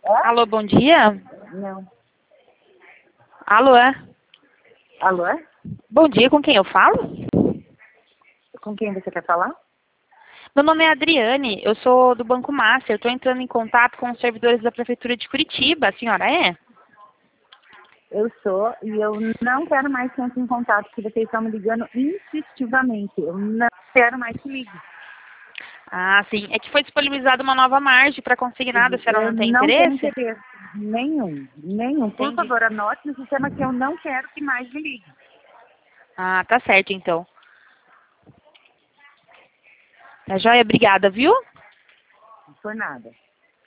É? Alô, bom dia? Não. Alô, é? Alô, é? Bom dia, com quem eu falo? Com quem você quer falar? Meu nome é Adriane, eu sou do Banco Master, eu estou entrando em contato com os servidores da Prefeitura de Curitiba, a senhora é? Eu sou e eu não quero mais que entre em contato, porque vocês estão me ligando insistivamente. Eu não quero mais que ligue. Ah, sim, é que foi disponibilizada uma nova margem para consignado, a senhora Eu não tem não tenho interesse? interesse. Nenhum. Por Entendi. favor, anote no sistema que eu não quero que mais me ligue. Ah, tá certo então. Tá joia? Obrigada, viu? Não foi nada.